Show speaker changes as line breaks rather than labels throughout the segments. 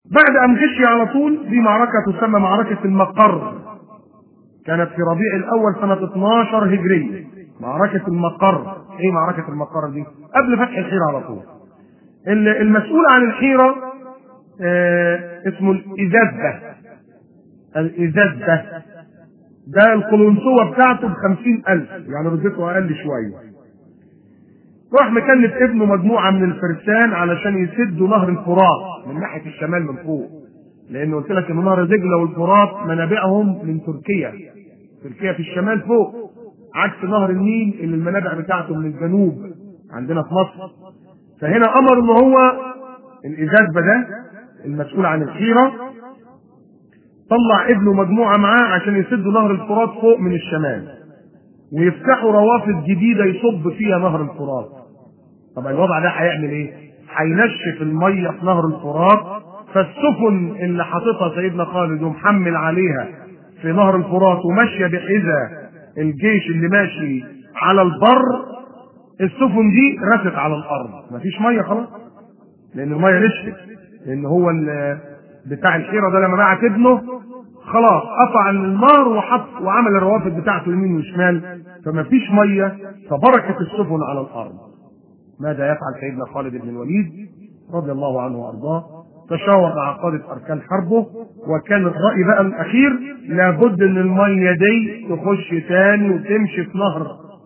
بعد أن غشي على طول دي معركة تسمى معركة المقر، كانت في ربيع الأول سنة 12 هجرية. معركة المقر، إيه معركة المقر دي؟ قبل فتح الحيرة على طول. المسؤول عن الحيرة اسمه الإزازة. الإزازة ده القلنسوة بتاعته ب50,000، يعني رتبته أقل شوية. راح مكلف ابنه مجموعة من الفرسان علشان يسدوا نهر الفرات من ناحية الشمال من فوق، لأنه قلت لك إن نهر دجلة والفرات منابعهم من تركيا. تركيا في الشمال فوق، عكس نهر النيل اللي المنابع بتاعته من الجنوب عندنا في مصر. فهنا أمر إن هو الإزازة ده المسؤول عن الحيرة طلع ابنه مجموعة معاه عشان يسدوا نهر الفرات فوق من الشمال ويفتحوا روافد جديدة يصب فيها نهر الفرات. طب الوضع ده هيعمل ايه؟ هينشف المية في نهر الفرات، فالسفن اللي حاططها سيدنا خالد ومحمل عليها في نهر الفرات وماشية بحذاء الجيش اللي ماشي على البر، السفن دي رست على الارض، مفيش مية خلاص، لان المية نشفت، لان هو بتاع الحيرة ده لما بعت ابنه خلاص قطع النار وحط وعمل الروافد بتاعته يمين وشمال، فمفيش مية، فبركت السفن على الارض. ماذا يفعل سيدنا خالد بن الوليد رضي الله عنه وارضاه؟ تشاور مع قادة اركان حربه، وكان الرأي بقى الاخير لابد ان المية دي تخش تاني وتمشي في نهر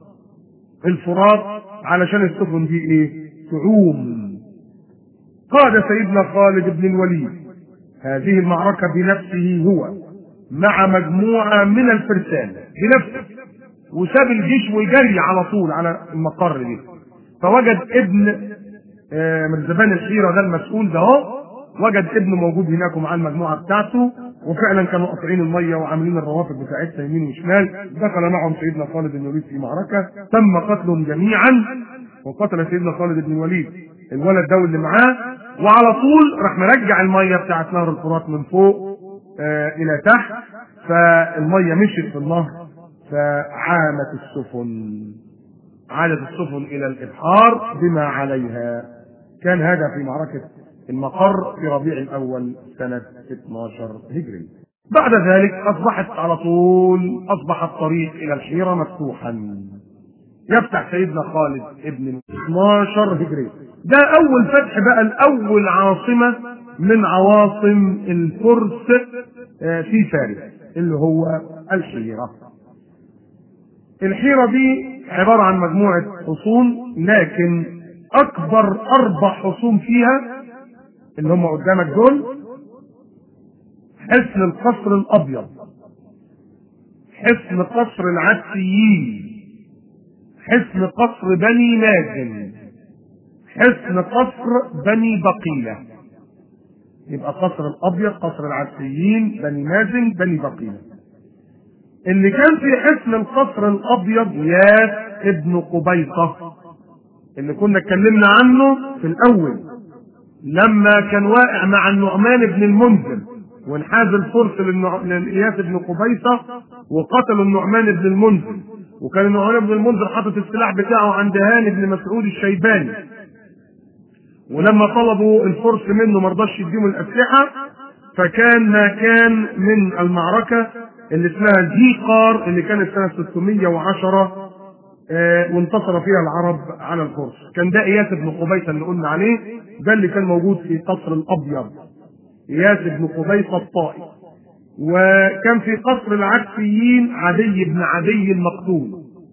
الفرات علشان السفن دي ايه؟ تعوم. قاد سيدنا خالد بن الوليد هذه المعركة بنفسه هو مع مجموعة من الفرسان بنفسه، وساب الجيش وجري على طول على المقر دي. فوجد ابن مرزبان الحيرة ده المسؤول ده وجد ابنه موجود هناك ومع المجموعة بتاعته، وفعلا كانوا قاطعين المية وعاملين الروافد بتاعتها يمين وشمال. دخل معهم سيدنا خالد بن الوليد في معركة تم قتلهم جميعا، وقتل سيدنا خالد بن الوليد الولد ده اللي معاه، وعلى طول راح مرجع المية بتاعت نهر الفرات من فوق الى تحت، فالمية مشيت في النهر فعامت السفن، عادت السفن الى الابحار بما عليها. كان هذا في معركة المقر في ربيع الاول سنة 12 هجري. بعد ذلك اصبح الطريق الى الحيرة مفتوحا. يفتح سيدنا خالد ابن 12 هجري، ده اول فتح بقى، الاول عاصمة من عواصم الفرس في فارس اللي هو الحيرة. الحيرة دي عبارة عن مجموعة حصون، لكن اكبر 4 حصون فيها اللي هم قدامك دول حصن القصر الابيض، حصن قصر العسيين، حصن قصر بني مازن، حصن قصر بني بقيلة. يبقى قصر الابيض، قصر العسيين، بني مازن، بني بقيلة. اللي كان في حصن القصر الابيض ياس ابن قبيصة اللي كنا اتكلمنا عنه في الاول لما كان واقع مع النعمان بن المنذر وانحاز الفرس لإياس بن قبيصة وقتلوا النعمان بن المنذر، وكان النعمان بن المنذر حاطط السلاح بتاعه عند هاني بن مسعود الشيباني، ولما طلبوا الفرس منه ما رضاش يديهم الأسلحة، فكان ما كان من المعركة اللي اسمها زيقار اللي كانت سنة 610 وانتصر فيها العرب على الفرس. كان ده إياس بن قبيصة اللي قلنا عليه، ده اللي كان موجود في قصر الأبيض، إياس بن قبيصة الطائي. وكان في قصر العكسيين عدي بن عدي المقتول،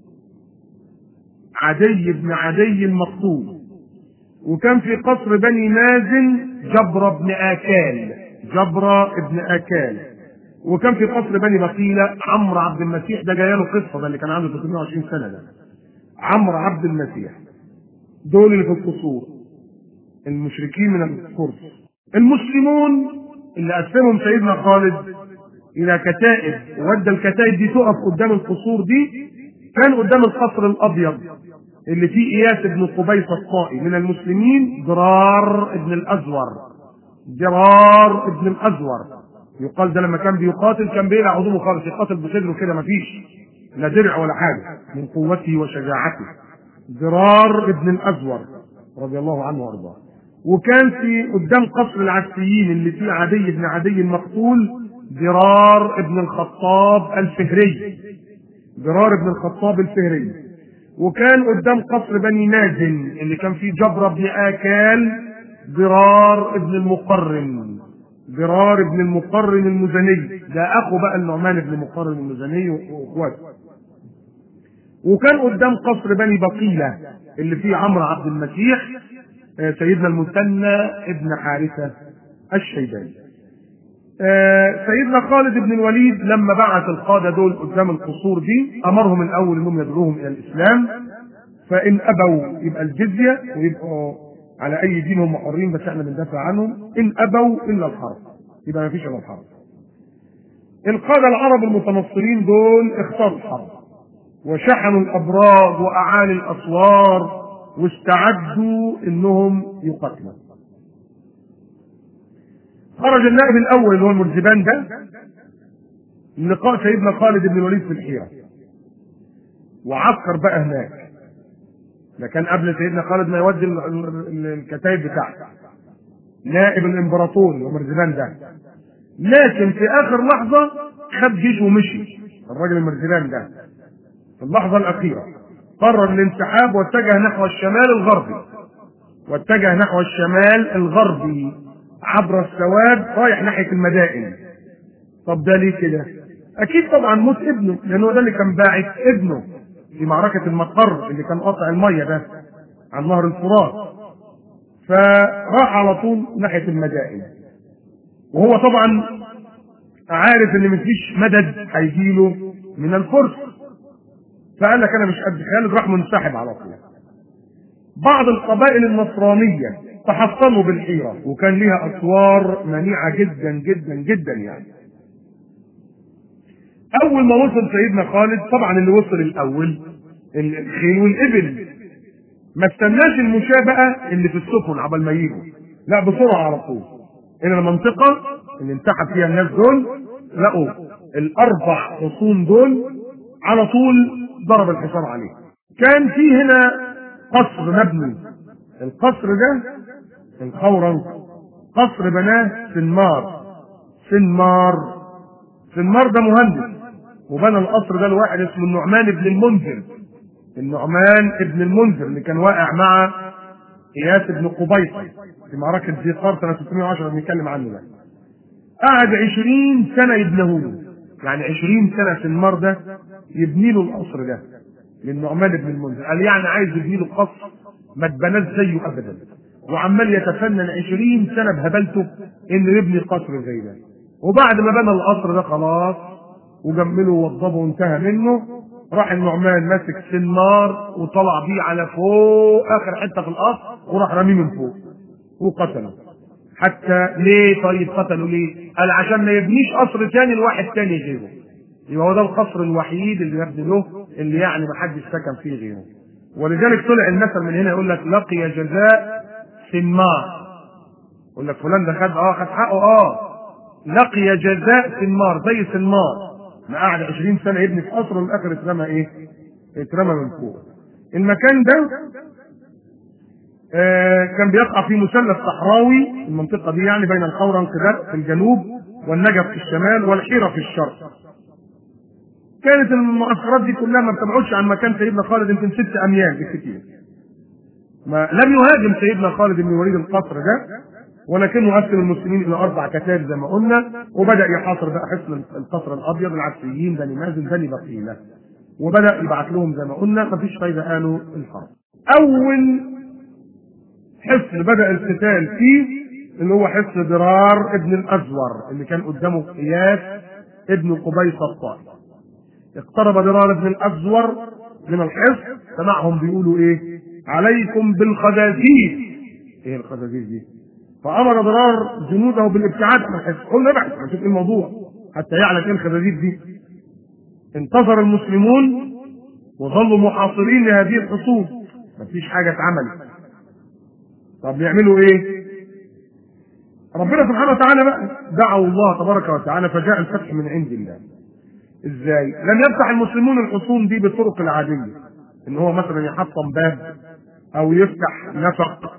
عدي بن عدي المقتول. وكان في قصر بني مازن جبر بن آكال، جبر بن آكال. وكان في قصر بني بقيلة عمرو عبد المسيح، ده جايله قصة، ده اللي كان عنده 320 سنة، ده عمرو عبد المسيح. دول اللي في القصور المشركين من الفرس. المسلمون اللي قسمهم سيدنا خالد الى كتائب وودى الكتائب دي تقف قدام القصور دي، كان قدام القصر الابيض اللي فيه اياس بن قبيصة الطائي من المسلمين ضرار ابن الازور، ضرار ابن الازور. يقال ده لما كان بيقاتل كان بيقلع عضوه خالص، يقاتل بصدره كده مفيش لا درع ولا حاجه من قوته وشجاعته. ضرار ابن الازور رضي الله عنه وارضاه. وكان في قدام قصر العسكريين اللي فيه عدي بن عدي المقتول ضرار ابن الخطاب الفهري، ضرار ابن الخطاب الفهري. وكان قدام قصر بني مازن اللي كان فيه جبر بن آكال ضرار ابن المقرن، ضرار ابن المقرن المزني، ده اخو بقى النعمان بن المقرن المزني واخواته. وكان قدام قصر بني بقيلة اللي فيه عمرو عبد المسيح سيدنا المثنى ابن حارثة الشيباني. سيدنا خالد بن الوليد لما بعث القادة دول قدام القصور دي امرهم الاول انهم يدعوهم الى الاسلام، فان ابوا يبقى الجزية ويبقوا على اي دين هم حرين، بس احنا بندافع عنهم. ان ابوا الا الحرب، يبقى ما فيش الا الحرب. القادة العرب المتنصرين دول اختاروا الحرب وشحنوا الابراج واعالي الاسوار واستعدوا انهم يقتلوا. خرج النائب الاول اللي هو المرزبان ده لقاء سيدنا خالد بن الوليد في الحيرة وعسكر بقى هناك. ده كان قبل سيدنا خالد ما يودي الكتائب بتاعته، نائب الامبراطور اللي هو مرزبان ده. لكن في اخر لحظة خد جيشه ومشي الراجل المرزبان ده في اللحظة الاخيرة، قرر الانسحاب واتجه نحو الشمال الغربي، واتجه نحو الشمال الغربي عبر السواد رايح ناحية المدائن. طب ده ليه كده؟ اكيد طبعا موت ابنه، لانه ده اللي كان باعث ابنه في معركة المقر اللي كان قاطع المية ده عن نهر الفرات، فراح على طول ناحية المدائن. وهو طبعا عارف ان مفيش مدد هيجيله من الفرس، فقال لك انا مش قد خالد، راح منسحب على طول. بعض القبائل النصرانية تحصنوا بالحيرة وكان ليها اسوار منيعة جدا جدا جدا يعني. اول ما وصل سيدنا خالد، طبعا اللي وصل الاول الخيل والابل، ما استناش المشابهة اللي في السفن عبال ما يجوا، لا بسرعة على طول الى المنطقة اللي انسحب فيها الناس دول. لقوا الاربع حصون دول على طول ضرب الحصار عليه. كان في هنا قصر مبني، القصر ده الخورنق، قصر بناه سنمار. سنمار ده مهندس وبنى القصر ده لواحد اسمه النعمان بن المنذر، النعمان بن المنذر اللي كان واقع مع اياس بن قبيصة في معركة ذي سنة 610 بنتكلم عنه ده. قعد 20 سنة يبنيه له، يعني 20 سنة سنمار ده يبني له القصر ده للنعمان بن المنذر. قال يعني عايز يبني له قصر ما اتبناش زيه ابدا، وعمال يتفنن 20 سنة بهبلته انه يبني قصر زي ده. وبعد ما بنى القصر ده خلاص وجمله ووضبه وانتهى منه، راح النعمان ماسك سنار وطلع بيه على فوق اخر حته في القصر وراح رميه من فوق وقتله. حتى ليه؟ طيب قتله ليه؟ قال عشان ما يبنيش قصر تاني لواحد تاني غيره، يبقى هو ده القصر الوحيد اللي يبني له اللي يعني ما حدش سكن فيه غيره. ولذلك طلع المثل من هنا يقول لك لقي جزاء سنمار، يقول لك فلان ده خد حقه. لقي جزاء سنمار، زي سنمار ما قعد 20 سنة يبني في قصر والاخر اترمى اترمى من فوق. المكان ده كان بيقع في مثلث صحراوي، المنطقة دي يعني بين الخورنق في الجنوب والنجف في الشمال والحيرة في الشرق. كانت المعسكرات دي كلها ما بتبعدش عن مكان سيدنا خالد يمكن 6 أميال بالكثير. ما لم يهاجم سيدنا خالد بن الوليد القصر ده، ولكنه قسم المسلمين الى 4 كتائب زي ما قلنا، وبدا يحاصر بقى حصن القصر الابيض العسكريين بني مازن بني بقيله، وبدا يبعث لهم زي ما قلنا، مفيش فايده قالوا الحرب. اول حصن بدا القتال فيه اللي هو حصن ضرار ابن الازور اللي كان قدامه اياس ابن قبيصة الطائي. اقترب ضرار ابن الازور من الحصن، سمعهم بيقولوا ايه؟ عليكم بالخزازير. ايه الخزازير دي؟ فامر ضرار جنوده بالابتعاد عن الحصن. قلنا ابعد نشوف ايه الموضوع حتى يعلم ايه الخزازير دي. انتظر المسلمون وظلوا محاصرين لهذه الحصون، مفيش حاجه اتعملت. طب يعملوا ايه؟ ربنا سبحانه وتعالى بقى دعوا الله تبارك وتعالى فجاء الفتح من عند الله. ازاي؟ لم يفتح المسلمون الحصون دي بالطرق العاديه، ان هو مثلا يحطم باب او يفتح نفق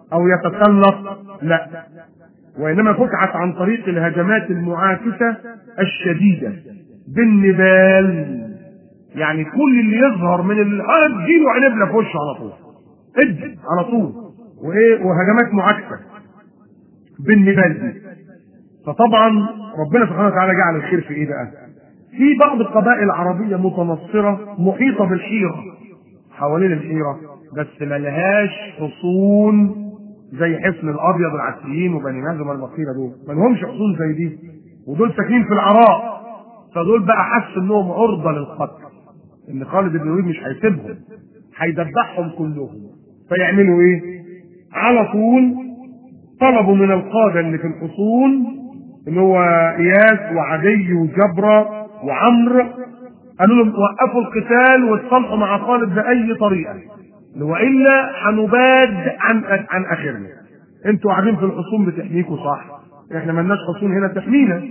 او يتسلط، لا، وانما فتحت عن طريق الهجمات المعاكسه الشديده بالنبال. يعني كل اللي يظهر من اديله عنبله في وشه على طول، ادي على طول، وهجمات معاكسه بالنبال دي. فطبعا ربنا سبحانه وتعالى جعل الخير في ايه بقى؟ في بعض القبائل العربيه متنصره محيطه بالحيره، حوالين الحيره، بس ملهاش حصون زي حصن الابيض العسكريين وبني نجم المصيره، دول ما لهمش حصون زي دي، ودول ساكنين في العراء. فدول بقى حسوا انهم عرضه للقتل، ان خالد بن الوليد مش هيسيبهم، هيدبحهم كلهم. فيعملوا ايه؟ على طول طلبوا من القاده اللي في الحصون اللي هو اياس وعدي وجبره وعمرو، قالوا لهم وقفوا القتال واتصالحوا مع خالد باي طريقه، والا هنباد عن اخرنا. انتوا قاعدين في الحصون بتحميكوا صح، احنا مالناش حصون هنا تحمينا.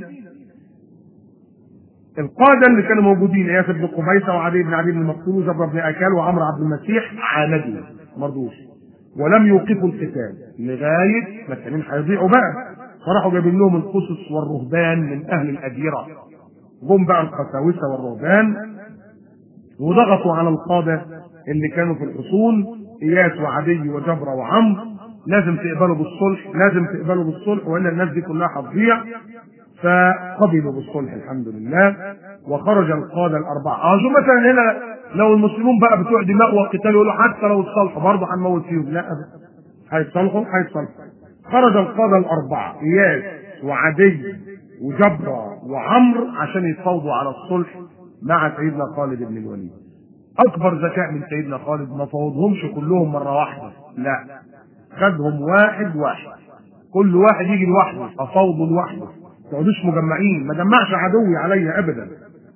القاده اللي كانوا موجودين اياس بن قبيصه وعدي بن عدي بن مقتول وجبر بن اكال وعمرو عبد المسيح عاندوا ما رضوش ولم يوقفوا القتال لغايه ما التانيين هيضيعوا بقى. فراحوا جايبين لهم القسس والرهبان من اهل الاديره، جم بقى القساوسه والرهبان وضغطوا على القاده اللي كانوا في الحصون اياس وعدي وجبره وعمرو، لازم تقبلوا بالصلح، لازم تقبلوا بالصلح والا الناس دي كلها هتضيع. فقبلوا بالصلح الحمد لله، وخرج القاده الاربعه. شو مثلا هنا لو المسلمون بقى بتوع دماء وقتال يقولوا حتى لو اتصالحوا برضه هنموت فيهم، لا هيتصالحوا. خرج القاده الاربعه اياس وعدي وجبره وعمرو عشان يتفاوضوا على الصلح مع سيدنا خالد بن الوليد. اكبر ذكاء من سيدنا خالد ما فاوضهمش كلهم مره واحده، لا، خدهم واحد واحد، كل واحد يجي لوحده، افاوضه لوحده، ما تقعدوش مجمعين، ما جمعش عدوي عليا ابدا.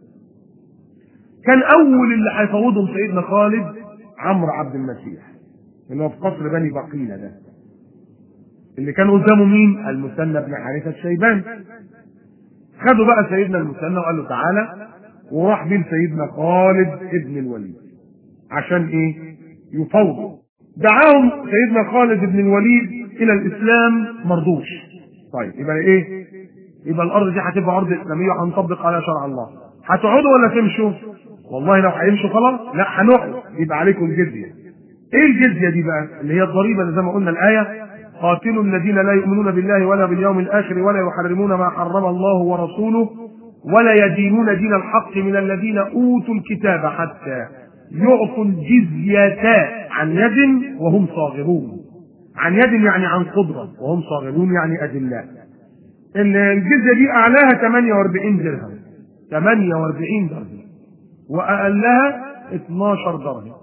كان اول اللي هيفاوضهم سيدنا خالد عمرو عبد المسيح اللي هو في قصر بني بقيله ده، اللي كان قدامه مين؟ المثنى بن حارثه الشيباني. خدوا بقى سيدنا المثنى وقال له تعالى، وراح بيه سيدنا خالد ابن الوليد عشان ايه؟ يفاوضوا. دعاهم سيدنا خالد بن الوليد الى الاسلام، مرضوش. طيب يبقى ايه؟ يبقى الارض دي هتبقى ارض اسلاميه وهنطبق عليها شرع الله. هتقعدوا ولا تمشوا؟ والله لو هيمشوا خلاص، لا هنقعد، يبقى عليكم الجزيه. ايه الجزيه دي بقى؟ اللي هي الضريبه اللي زي ما قلنا الايه: قاتلوا الذين لا يؤمنون بالله ولا باليوم الاخر ولا يحرمون ما حرم الله ورسوله ولا يدينون دين الحق من الذين اوتوا الكتاب حتى يعطوا الجزيه عن يد وهم صاغرون. عن يد يعني عن قدره، وهم صاغرون يعني اذلاء. الجزيه دي اعلاها 48 درهم، 48 درهم، واقلها 12 درهم.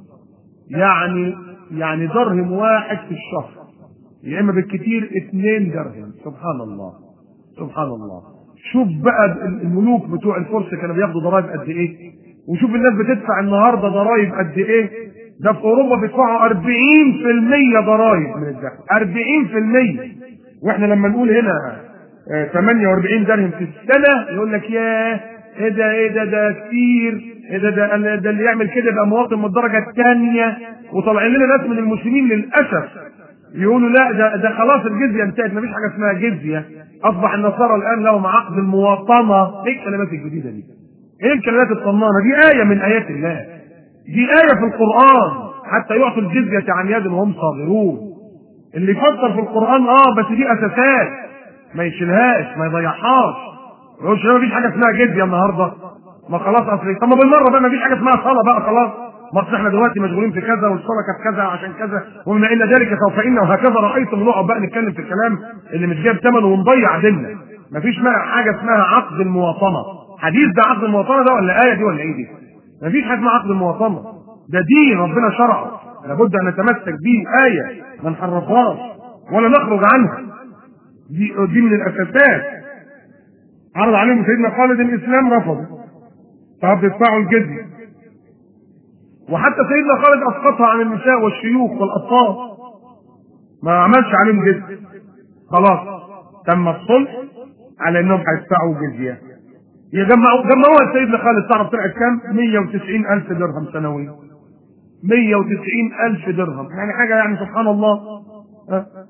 يعني درهم واحد في الشهر، يا اما بالكثير 2 درهم. سبحان الله سبحان الله. شوف بقى الملوك بتوع الفرس كانوا بياخدوا ضرائب قد ايه، وشوف الناس بتدفع النهارده ضرائب قد ايه. ده في اوروبا بيدفعوا 40% ضرائب من الدخل، 40%. واحنا لما نقول هنا 48 درهم في السنه يقول لك ياه ده كتير، ده اللي يعمل كده يبقى مواطن من الدرجه الثانيه. وطالعين لنا ناس من المسلمين للاسف يقولوا لا ده خلاص الجزيه انتهت، مفيش حاجه اسمها جزيه، اصبح النصارى الان لهم عقد المواطنه. ايه الكلمات الجديده دي؟ ايه الكلمات الطنانه دي؟ ايه من ايات الله، دي ايه في القران، حتى يعطوا الجزيه عن يد وهم صاغرون. اللي يفسر في القران بس دي اساسات، ما يشيلهاش ما يضيعهاش، ما يقولش مفيش حاجه اسمها جزيه النهارده، ما خلاص اصل. طب ما بالمره بقى مفيش حاجه اسمها صلاه بقى خلاص، ما احنا دلوقتي مشغولين في كذا والصلاه كانت كذا عشان كذا وبما ان ذلك سوف ان وهكذا رايتم، نقعد بقى نتكلم في الكلام اللي مش جايب ثمنه ونضيع ديننا. مفيش حاجه اسمها عقد المواطنه. حديث ده عقد المواطنه ده ولا ايه دي ولا ايه دي؟ مفيش حاجه اسمها عقد المواطنه، ده دين ربنا شرعه، لابد ان نتمسك به، ايه ما نحرفهاش ولا نخرج عنها، دي من الاساسات. عرض عليهم سيدنا خالد الاسلام، رفضوا، طب يدفعوا الجزيه. وحتى سيدنا خالد اسقطها عن النساء والشيوخ والاطفال، ما عملش عليهم جزيه. خلاص تم الصلح على انهم هيدفعوا جزيه. جمعوها سيدنا خالد، تعرف طلعت كام؟ 190,000 درهم سنويا. 190,000 درهم، يعني حاجه يعني سبحان الله.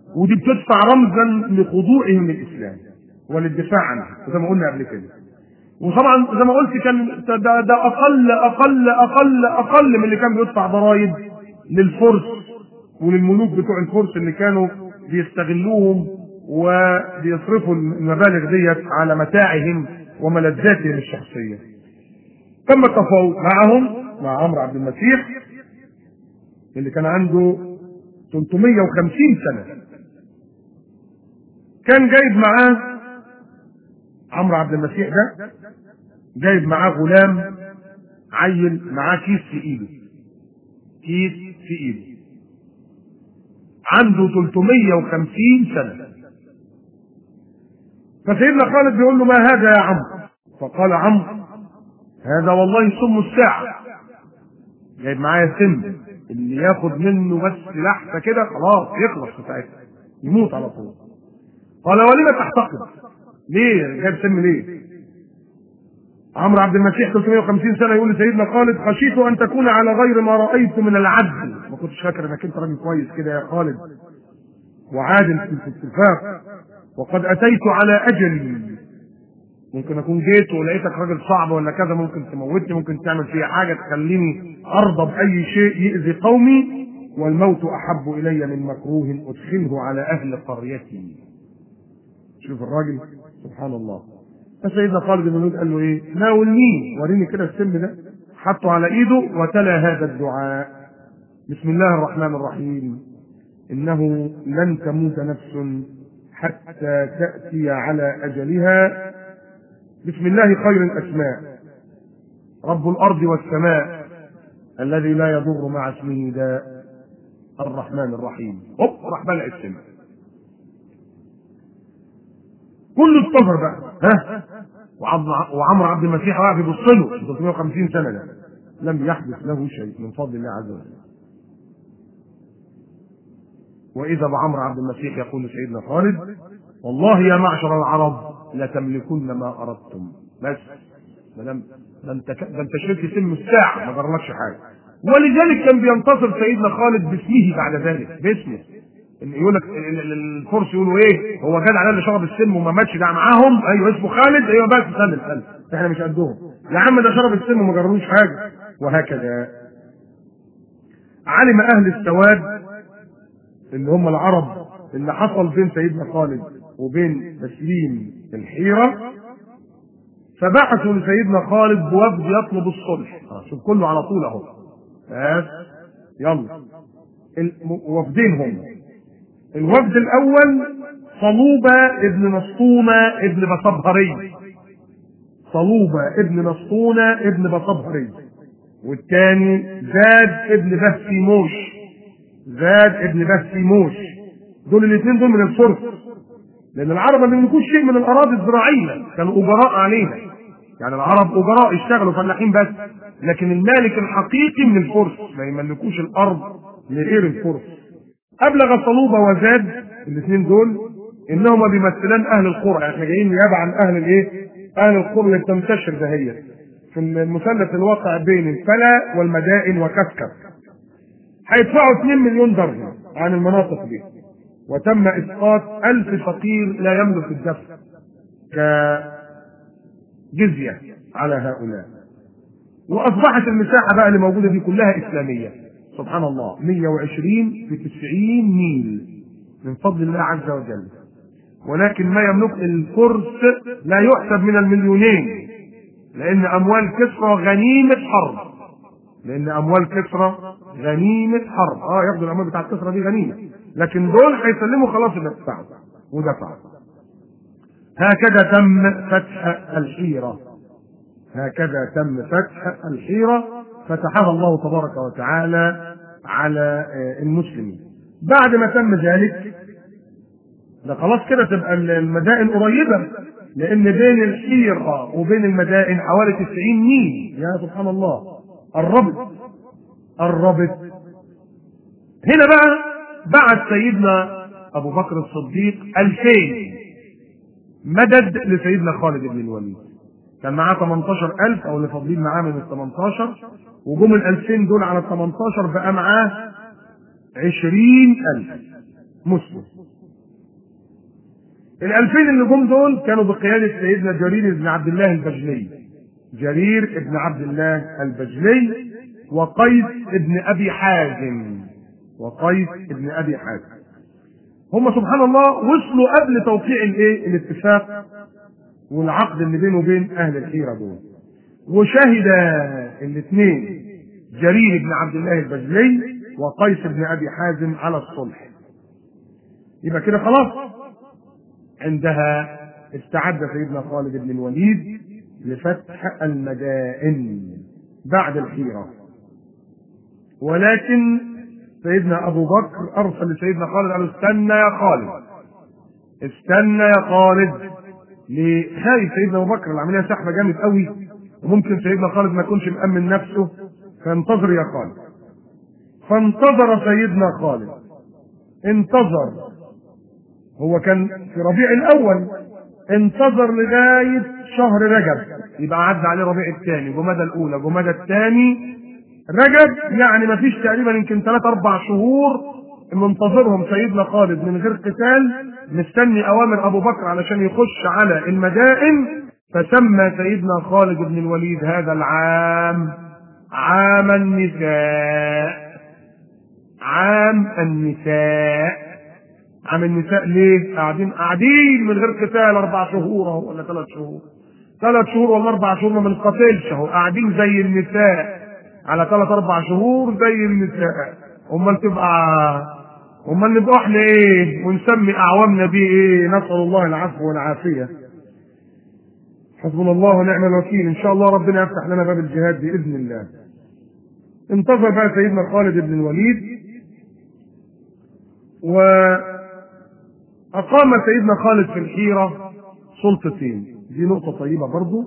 ودي بتدفع رمزا لخضوعهم للاسلام وللدفاع عنه، وزي ما قلنا قبل كده. وطبعا زي ما قلت كان ده اقل من اللي كان بيدفع ضرائب للفرس وللملوك بتوع الفرس اللي كانوا بيستغلوهم وبيصرفوا المبالغ ديت على متاعهم وملذاتهم الشخصيه. تم التفاوض معهم مع عمرو عبد المسيح اللي كان عنده 350 سنه. كان جايب معاه عمرو عبد المسيح ده، جايب معاه غلام عيل معاه كيس في ايده عنده 350 سنه. فسيدنا خالد بيقول له ما هذا يا عمرو؟ فقال عمرو هذا والله سم الساعه، جايب معايا سم اللي ياخد منه بس لحظه كده خلاص يخلص في ساعتها يموت على طول. قال ولما تحتقد؟ ليه جايب سم ليه؟ عمرو عبد المسيح 350 سنه يقول لسيدنا خالد خشيت ان تكون على غير ما رايت من العدل، ما كنتش فاكر انك انت راجل كويس كده يا خالد وعادل في الاتفاق، وقد اتيت على اجلي، ممكن اكون جيت ولقيتك راجل صعب ولا كذا، ممكن تموتني، ممكن تعمل فيها حاجه تخليني ارضى باي شيء يؤذي قومي، والموت احب الي من مكروه ادخله على اهل قريتي. شوف الراجل سبحان الله. فسيدنا خالد بن الوليد قال له ايه؟ ناولني وريني كده السم ده. حطه على ايده وتلا هذا الدعاء: بسم الله الرحمن الرحيم، انه لن تموت نفس حتى تأتي على اجلها، بسم الله خير الاسماء، رب الارض والسماء الذي لا يضر مع اسمه داء، الرحمن الرحيم. هوب راح بلع السم كله اتصفر بقى. ها؟ وعمرو عبد المسيح واقف يبص له 350 سنه ده، لم يحدث له شيء من فضل الله عز وجل. واذا بعمرو عبد المسيح يقول لسيدنا خالد والله يا معشر العرب لتملكن ما اردتم، بس ده انت شلت سم الساعه ما جرالكش حاجه. ولذلك كان بينتصر سيدنا خالد باسمه بعد ذلك، باسمه. ان يقول لك الفرس يقولوا ايه؟ هو جدع على اللي شرب السم وما ماتش ده معاهم؟ ايوه اسمه خالد. ايوه بس سلم احنا مش قدهم يا عم، ده شرب السم وما جرالوش حاجه. وهكذا علم اهل السواد اللي هم العرب اللي حصل بين سيدنا خالد وبين تسليم الحيره، فبعثوا لسيدنا خالد بوفد يطلب الصلح. شوف كله على طول اهو، بس يلا وفدين هم. الوفد الاول صلوبة ابن نسطونة ابن بصبهري، صلوبة ابن نسطونة ابن بصبهري، والثاني زاد ابن بهسيموش، زاد ابن بهسيموش. دول الاثنين دول من الفرس، لان العرب ما بيملكوش شيء من الاراضي الزراعيه، كانوا اجراء علينا، يعني العرب اجراء يشتغلوا فلاحين بس، لكن المالك الحقيقي من الفرس، ما يملكوش الارض لغير الفرس. ابلغ صلوبة وزاد الاثنين دول انهما بيمثلان اهل القرى، يعني احنا جايين نيابه عن اهل الايه؟ اهل القرى اللي بتنتشر دهية في المثلث الواقع بين الفلا والمدائن وكسكس. هيدفعوا 2 مليون درهم عن المناطق دي، وتم اسقاط 1000 فقير لا يملك الدفع كجزيه على هؤلاء. واصبحت المساحه بقى اللي موجوده دي كلها اسلاميه، سبحان الله، 120 في 90 ميل من فضل الله عز وجل. ولكن ما يملك الفرس لا يحسب من المليونين، لان اموال كسرى غنيمه حرب، لان اموال كسرى غنيمه حرب. ياخدوا الاموال بتاعت كسرى دي غنيمه، لكن دول هيسلموا خلاص اللي دفعوا ودفعوا. هكذا تم فتح الحيره، هكذا تم فتح الحيره، فتحها الله تبارك وتعالى على المسلمين. بعد ما تم ذلك ده خلاص كده تبقى المدائن قريبه، لان بين الحيره وبين المدائن حوالي 90 ميل. يا سبحان الله، قربت. هنا بقى بعت سيدنا ابو بكر الصديق 2000 مدد لسيدنا خالد بن الوليد. كان معاه 18000 او اللي فاضلين معاه من ال 18، وجم ال 2000 دول على ال 18 بقى معاه 20000 مسلم. ال2000 اللي جم دول كانوا بقيادة سيدنا جرير بن عبد الله البجلي، جرير بن عبد الله البجلي وقيس بن أبي حازم، وقيس بن أبي حازم. هم سبحان الله وصلوا قبل توقيع الاتفاق والعقد اللي بينه وبين أهل الحيرة دول، وشهد الاثنين جرير بن عبد الله البجلي وقيس بن أبي حازم على الصلح. يبقى كده خلاص. عندها استعد سيدنا خالد بن الوليد لفتح المدائن بعد الحيرة، ولكن سيدنا أبو بكر أرسل لسيدنا خالد قال له استنى يا خالد، استنى يا خالد. خايف سيدنا أبو بكر العملية سحبة جامد قوي، وممكن سيدنا خالد ما يكونش مأمن نفسه، فانتظر يا خالد. فانتظر سيدنا خالد، انتظر، هو كان في ربيع الأول، انتظر لغاية شهر رجب، يبقى عدى عليه ربيع الثاني، جمادى الأولى، جمادى الثاني، رجب، يعني ما فيش تقريبا يمكن 3-4 شهور منتظرهم سيدنا خالد من غير قتال، مستني أوامر أبو بكر علشان يخش على المدائن. فسمى سيدنا خالد بن الوليد هذا العام عام النساء، عام النساء. عام النساء ليه؟ قاعدين من غير قتال 4 شهور اهو، ولا 3 شهور، 3 شهور ولا 4 شهور ما بنقاتلش اهو، قاعدين زي النساء على 3-4 شهور زي النساء. امال نبقى احنا ايه ونسمي اعوامنا بيه ايه؟ نسال الله العفو والعافيه. حسبنا الله ونعم الوكيل. ان شاء الله ربنا يفتح لنا باب الجهاد باذن الله. انتظر بقى سيدنا خالد بن الوليد، وأقام سيدنا خالد في الحيرة سلطتين. دي نقطة طيبة برضو،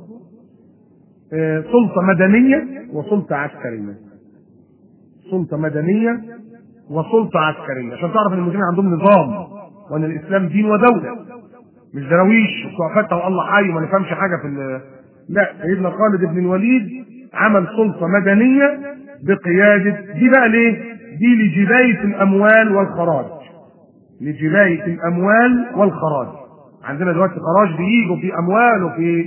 سلطة مدنية وسلطة عسكرية. سلطة مدنية وسلطة عسكرية، عشان تعرف ان المسلمين عندهم نظام، وان الاسلام دين ودولة، مش دراويش وقفتها والله حي وما نفهمش حاجة لا. سيدنا خالد بن الوليد عمل سلطة مدنية بقيادة، دي بقى ليه؟ دي لجباية الأموال والخراج، لجباية الأموال والخراج. عندنا دلوقتي خراج بيجوا في أموال وفي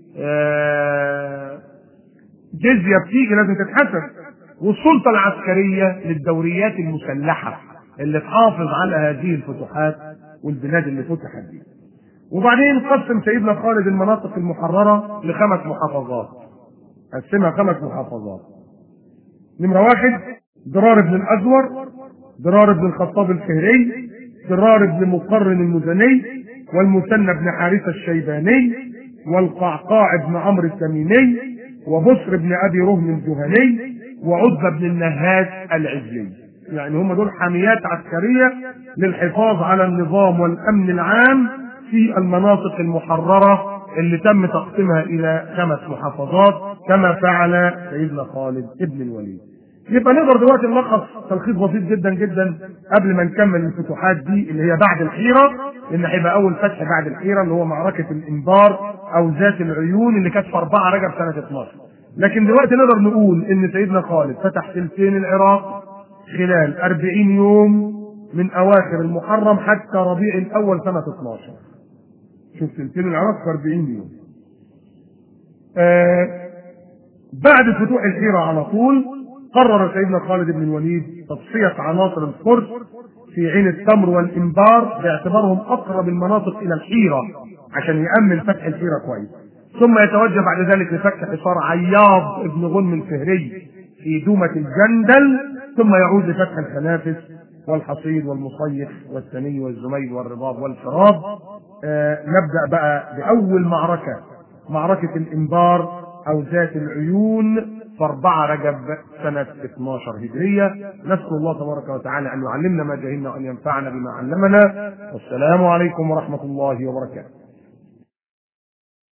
جزية بتيجي لازم تتحسب. والسلطة العسكرية للدوريات المسلحة اللي تحافظ على هذه الفتوحات والبلاد اللي فتحت دي. وبعدين قسم سيدنا خالد المناطق المحررة ل5 محافظات، قسمها 5 محافظات. نمرة 1 ضرار بن الأزور، ضرار بن الخطاب الفهري، ضرار بن مقرن المزني، والمثنى بن حارثة الشيباني، والقعقاع بن عمرو التميمي، وبصر بن أبي رهم الجهني، وعتبة بن النهاد العجلي. يعني هم دول حاميات عسكرية للحفاظ على النظام والأمن العام في المناطق المحررة اللي تم تقسيمها إلى 5 محافظات كما فعل سيدنا خالد بن الوليد. يبقى نقدر دلوقتي نلخص تلخيص بسيط جدا جدا قبل ما نكمل الفتوحات دي اللي هي بعد الحيرة، لأن هيبقى أول فتح بعد الحيرة اللي هو معركة الإنبار أو ذات العيون اللي كانت في 4 رجب سنة 12. لكن دلوقتي نقدر نقول إن سيدنا خالد فتح ثلثين العراق خلال 40 يوم من أواخر المحرم حتى ربيع الأول سنة 12. شوف ثلثين العراق في 40 يوم. بعد فتوح الحيرة على طول قرر سيدنا خالد بن الوليد تصفية عناصر الفرس في عين التمر والإنبار باعتبارهم أقرب المناطق إلى الحيرة عشان يأمن فتح الحيرة كويس، ثم يتوجه بعد ذلك لفتح حصار عياض بن غنم الفهري في دومة الجندل، ثم يعود لفتح الخنافس والحصيد والمصيف والثني والزميل والرباط والفراد. نبدأ بقى بأول معركة، معركة الإنبار أو ذات العيون في 4 رجب سنة 12 هجرية. نسأل الله تبارك وتعالى أن يعلمنا ما جهلنا وأن ينفعنا بما علمنا. والسلام عليكم ورحمة الله وبركاته.